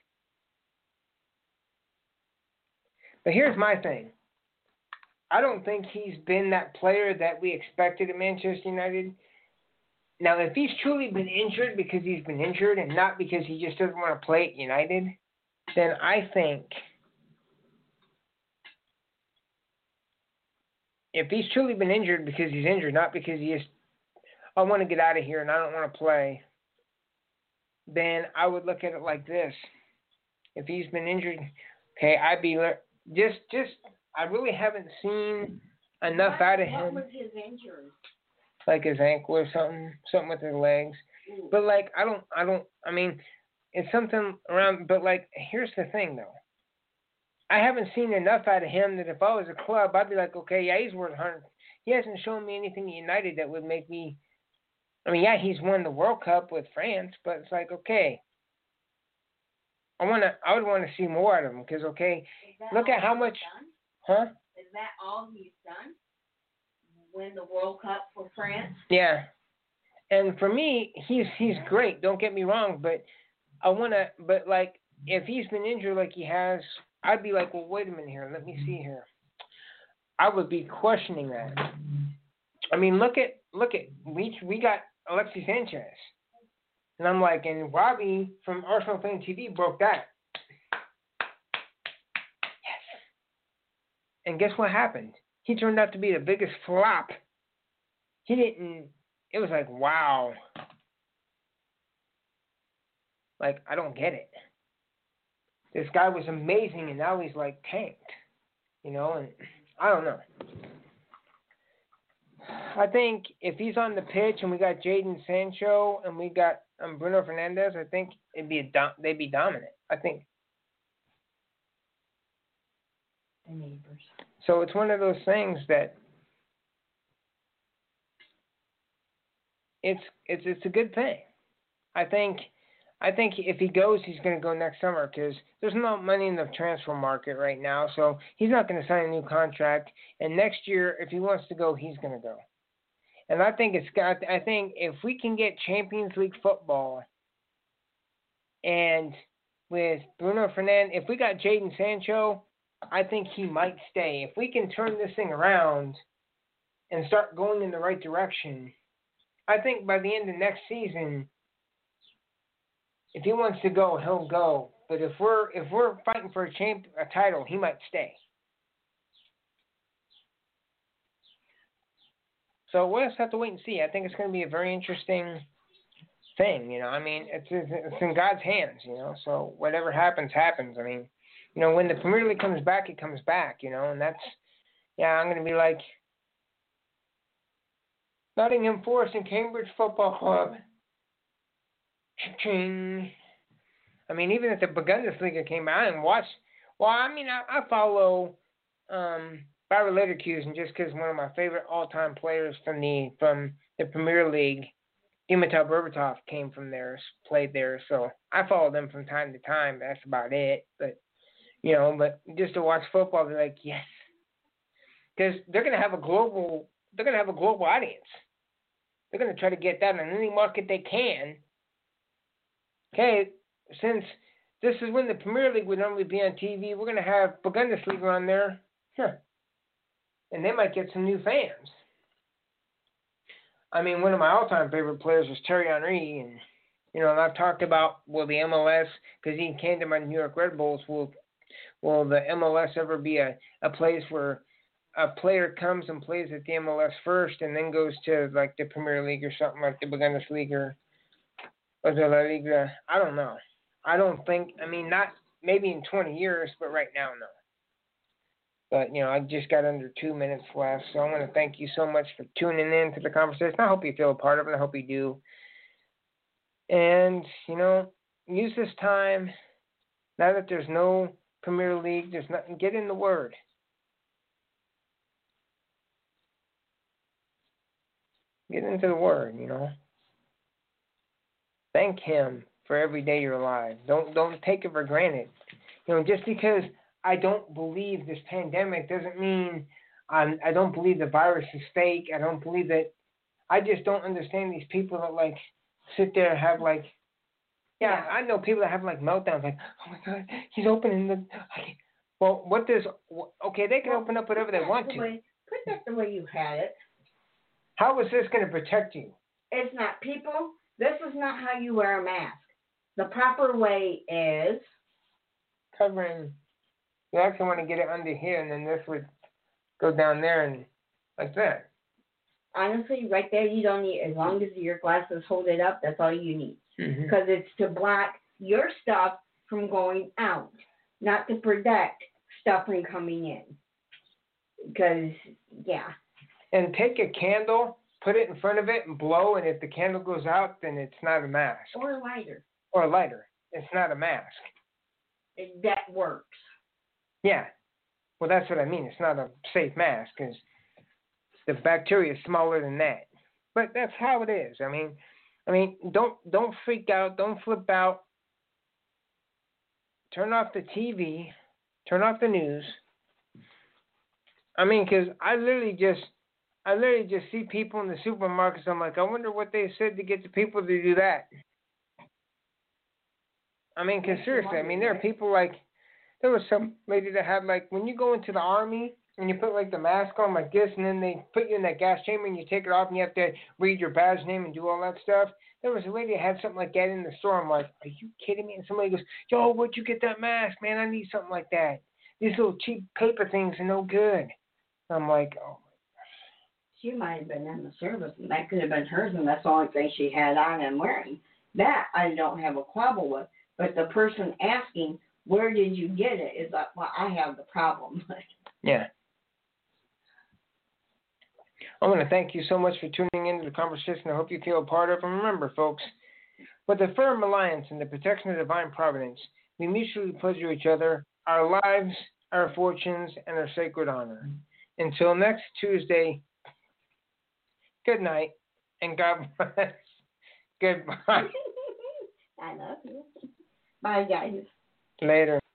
But here's my thing. I don't think he's been that player that we expected at Manchester United. Now, if he's truly been injured because he's been injured and not because he just doesn't want to play at United, then I think if he's truly been injured because he's injured, not because he just, I want to get out of here and I don't want to play, then I would look at it like this. If he's been injured, okay, I'd be just, just, I really haven't seen enough what, out of what him. What was his injury? Like his ankle or something, something with his legs. Ooh. But like, I don't, I don't, I mean, it's something around, but like, here's the thing though. I haven't seen enough out of him that if I was a club, I'd be like, okay, yeah, he's worth one hundred. He hasn't shown me anything at United that would make me, I mean, yeah, he's won the World Cup with France, but it's like, okay, I want to, I would want to see more out of him because, okay, look at how much, done? huh? Is that all he's done? Win the World Cup for France? Yeah. And for me, he's he's great. Don't get me wrong, but I want to. But like, if he's been injured like he has, I'd be like, well, wait a minute here. Let me see here. I would be questioning that. I mean, look at look at we we got Alexis Sanchez, and I'm like, and Robbie from Arsenal Fan T V broke that. Yes. And guess what happened? He turned out to be the biggest flop. He didn't. It was like, wow. Like, I don't get it. This guy was amazing, and now he's, like, tanked. You know, and I don't know. I think if he's on the pitch and we got Jadon Sancho and we got um, Bruno Fernandes, I think it'd be a dom- they'd be dominant. I think. The neighbors. So it's one of those things that it's it's it's a good thing. I think I think if he goes, he's going to go next summer because there's no money in the transfer market right now. So he's not going to sign a new contract. And next year, if he wants to go, he's going to go. And I think it's got. I think if we can get Champions League football, and with Bruno Fernandes, if we got Jadon Sancho, I think he might stay. If we can turn this thing around and start going in the right direction, I think by the end of next season, if he wants to go, he'll go. But if we're if we're fighting for a champ a title, he might stay. So we'll just have to wait and see. I think it's going to be a very interesting thing. You know, I mean, it's it's in God's hands. You know, so whatever happens, happens. I mean, you know, when the Premier League comes back, it comes back. You know, and that's yeah. I'm going to be like Nottingham Forest and Cambridge Football Club. Ching. I mean, even if the Bundesliga came out and watched, well, I mean, I, I follow um, Byron Leverkusen, just because one of my favorite all-time players from the from the Premier League, Dimitar Berbatov, came from there, played there. So I follow them from time to time. That's about it. But you know, but just to watch football, they're like, yes, because they're gonna have a global. They're gonna have a global audience. They're gonna try to get that on any market they can. Okay, since this is when the Premier League would normally be on T V, we're gonna have Bundesliga on there. Huh. And they might get some new fans. I mean, one of my all-time favorite players was Thierry Henry, and you know, and I've talked about will the M L S, because he came to my New York Red Bulls, will will the M L S ever be a, a place where a player comes and plays at the M L S first, and then goes to like the Premier League or something like the Bundesliga or, or the La Liga? I don't know. I don't think. I mean, not maybe in twenty years, but right now, no. But, you know, I just got under two minutes left, so I want to thank you so much for tuning in to the conversation. I hope you feel a part of it. I hope you do. And, you know, use this time, now that there's no Premier League, there's nothing, get in the Word. Get into the Word, you know. Thank Him for every day you're alive. Don't don't take it for granted. You know, just because I don't believe this pandemic doesn't mean um, I don't believe the virus is fake. I don't believe that. I just don't understand these people that like sit there and have like, yeah, I know people that have like meltdowns, like, oh my God, he's opening the. Well, what does? Okay, they can well, open up whatever they want to. Way, put that the way you had it. How is this going to protect you? It's not, people. This is not how you wear a mask. The proper way is covering. You actually want to get it under here, and then this would go down there and like that. Honestly, right there, you don't need, as long as your glasses hold it up, that's all you need. Because mm-hmm. it's to block your stuff from going out, not to protect stuff from coming in. Because, yeah. And take a candle, put it in front of it, and blow, and if the candle goes out, then it's not a mask. Or a lighter. Or a lighter. It's not a mask. It, that works. Yeah. Well, that's what I mean. It's not a safe mask because the bacteria is smaller than that. But that's how it is. I mean, I mean, don't don't freak out. Don't flip out. Turn off the T V. Turn off the news. I mean, because I literally just, I literally just see people in the supermarkets. I'm like, I wonder what they said to get the people to do that. I mean, because seriously, I mean, there are people like. There was some lady that had, like, when you go into the army and you put, like, the mask on like this, and then they put you in that gas chamber and you take it off and you have to read your badge name and do all that stuff. There was a lady that had something like that in the store. I'm like, are you kidding me? And somebody goes, yo, where'd you get that mask, man? I need something like that. These little cheap paper things are no good. I'm like, oh, my gosh. She might have been in the service, and that could have been hers, and that's the only thing she had on and wearing. That I don't have a quibble with. But the person asking, where did you get it? Is like, well, I have the problem. Yeah. I want to thank you so much for tuning into the conversation. I hope you feel a part of it. And remember, folks, with a firm alliance and the protection of divine providence, we mutually pleasure each other, our lives, our fortunes, and our sacred honor. Until next Tuesday, good night, and God bless. Goodbye. I love you. Bye, guys. Later.